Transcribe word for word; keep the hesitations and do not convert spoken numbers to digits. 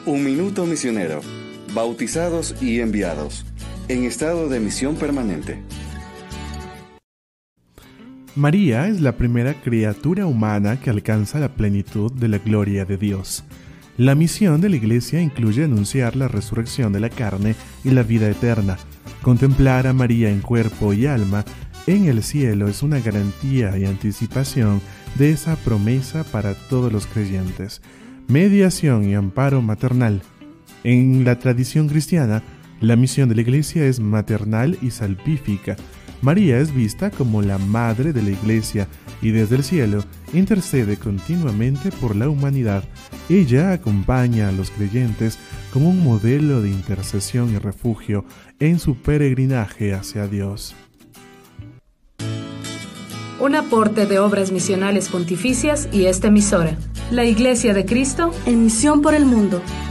Un minuto misionero. Bautizados y enviados. En estado de misión permanente. María es la primera criatura humana que alcanza la plenitud de la gloria de Dios. La misión de la Iglesia incluye anunciar la resurrección de la carne y la vida eterna. Contemplar a María en cuerpo y alma en el cielo es una garantía y anticipación de esa promesa para todos los creyentes. Mediación y amparo maternal. En la tradición cristiana, la misión de la Iglesia es maternal y salvífica. María es vista como la madre de la Iglesia y desde el cielo intercede continuamente por la humanidad. Ella acompaña a los creyentes como un modelo de intercesión y refugio en su peregrinaje hacia Dios. Un aporte de Obras Misionales Pontificias y esta emisora, la Iglesia de Cristo, en misión por el mundo.